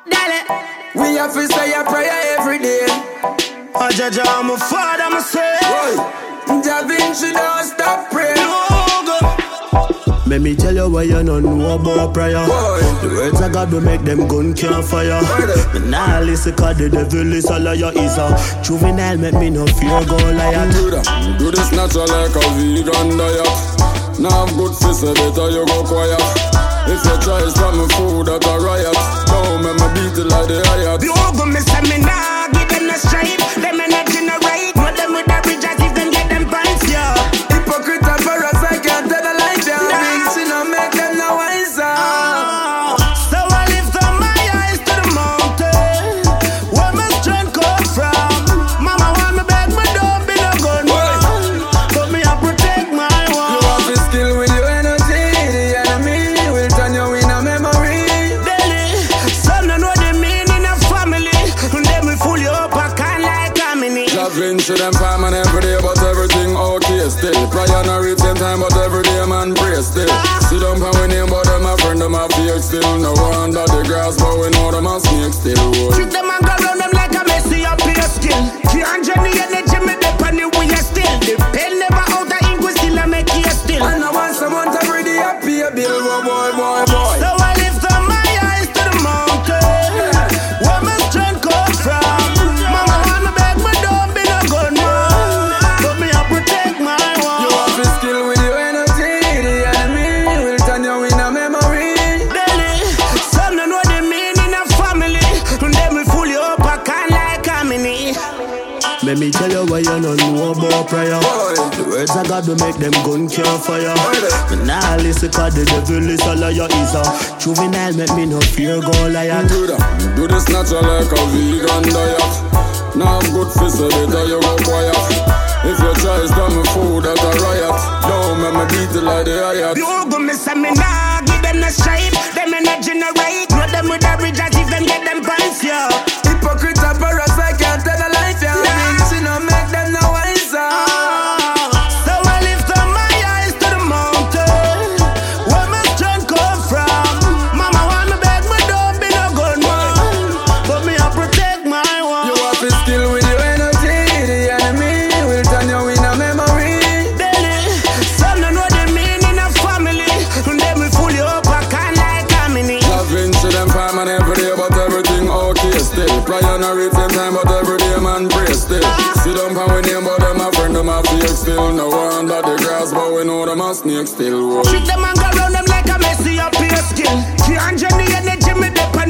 Dale. We have to say a prayer every day. Oh, Jaja, I'm a father, I'm a son. Da Vinci don't stop praying. Let me tell you why you don't know about prayer. The words of God will make them gun can't fire. But now listen, cause the devil is a liar. Is a juvenile, make me no fear Goliath. Do this natural like a vegan diet. Now I'm good for say better you go quiet. If you try stop me food at a riot, don't make me beat it like the riot. The old me say me nah give them a stripe. Them energy no right. Not them with the bridge as if them get them pants, yeah. Hypocrite and parasite can't tell the light, yeah. She no make them no wiser. So I lift up my eyes to the mountain, where my strength come from. Mama want me back, but don't be no gunman. But me I protect my one. You have the skill with your energy. The enemy will turn you in a memory. Daily, some don't know the meaning of family. And then we fool you up, I can't like Kamini. Da Vinci them fine man every day, but everything okay still. Prayer no reach same time, but every day man pray still. Sit down and we name, but them a friend, them a fake still. No one under the grass, but we know them a snake still. Treat them and go round them like a messy up your skill. Can't journey energy, me dip on the way still. The pen never out the ink, we still a make you still. And I want someone to read the happy bill, boy. So I lift up my eyes to the mountain, where my strength come from. Mama want me back, but don't be no gunman. But me I protect my one. You have the skill with your energy. The enemy will turn you in a memory. Daily, some don't know the meaning of family. And then we fool you up, I can't like Kamini. Let me tell you why you don't know about prayer. The words of God will make them gun can't fire. But now listen, cause the devil is a liar. Is a juvenile, make me no fear Goliath. Do this natural like a vegan diet. Now I'm good for say better you go quiet. If you try stop me food at a riot, don't make me beat it like the riot. The old me say me nah give them no stripe. Them energy no right. Not them with the bridge as if them get them pants, yeah. Hypocrite and parasite can't tell the light, yeah. She no make them no wiser. So I lift up my eyes to the mountain, where my strength come from. Mama want me back, but don't be no gunman. But me I protect my one. You have the skill with your energy. The enemy will turn you in a memory. Daily, some don't know the meaning of family. And then we fool you up, I can't like Kamini. Da Vinci them fine man every day, but everything okay still. Prayer no reach same time, but every day man pray still. Sit down and we name, but them a friend, them a fake still. No one under the grass, but we know them a snake still. Treat them and go round them like a messy up your skill. Can't journey energy, me dip on